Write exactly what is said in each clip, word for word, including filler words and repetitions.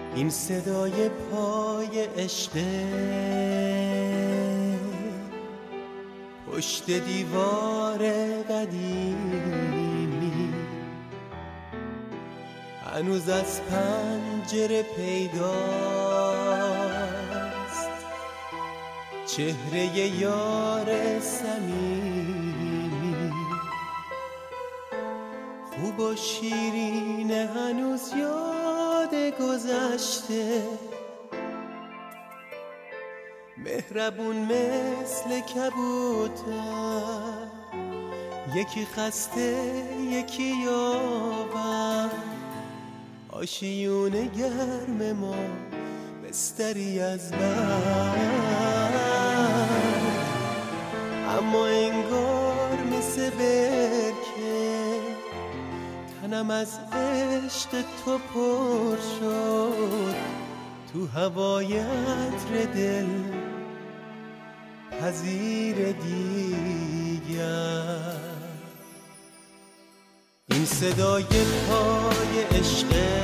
این صدای پای عشقه پشت دیوار قدیمی، هنوز از پنجره پیداست چهره یار صمیمی. خوب و شیرینه هنوز یاد گذشته، مهربون مثل کبوتر، یکی خسته یکی یاور، آشیون گرم ما بستری از برد. اما انگار مثل برکه تنم از عشق تو پر شد، تو هوای عطر دل پذیر دیگر. این صدای پای عشقه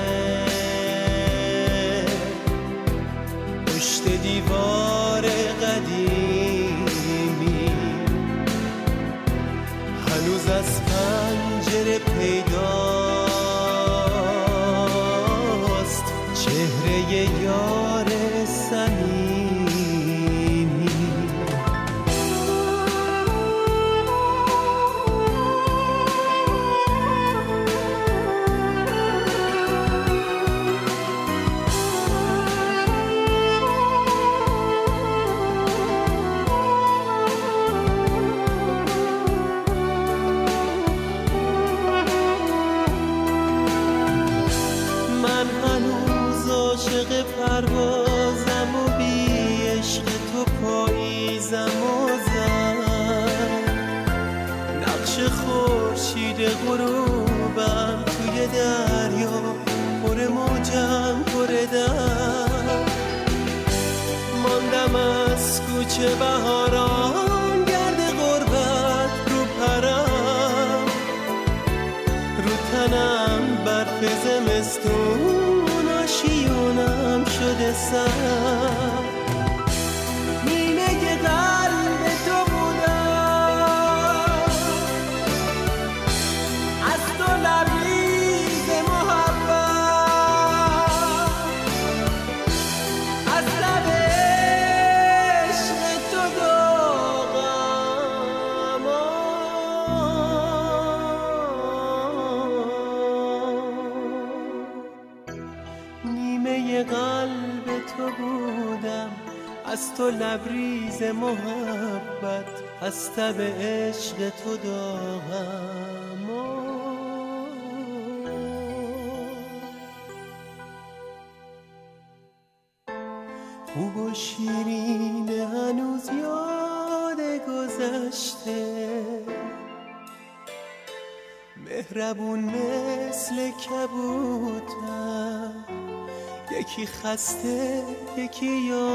پشت دیوار قدیمی، هنوز از پنجره پیداست چهره یار صمیمی. عاشق پروازم و بی عشق تو پاییزم و زن، نقش خورشید غروبم توی دریا، پر موجم پر دم. ماندم از کوچه بهاران گرد غربت رو پرم، رو تنم برف زمستون آشیونم شده سر. نیمه قلب تو بودم، از تو لبریز محبت، از لب عشق تو داغم. نیمه قلب تو بودم، از تو لبریز محبت، از تب عشق تو داغم. خوب و شیرینه هنوز یاد گذشته، مهربون مثل کبوتر، یکی خسته یکی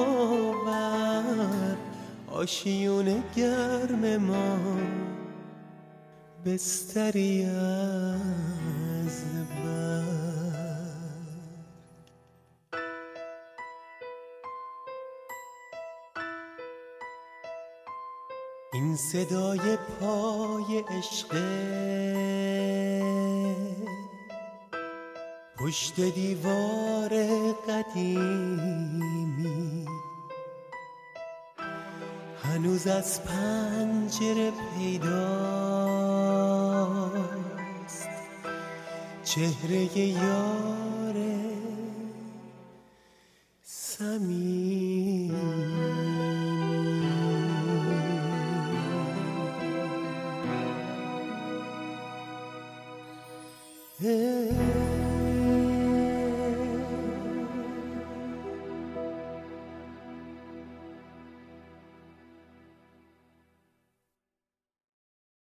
یاور، آشیون گرم ما بستری از برگ. این صدای پای عشقه پشت دیوار قدیمی، هنوز از پنجره پیداست چهره یار صمیمی. Hey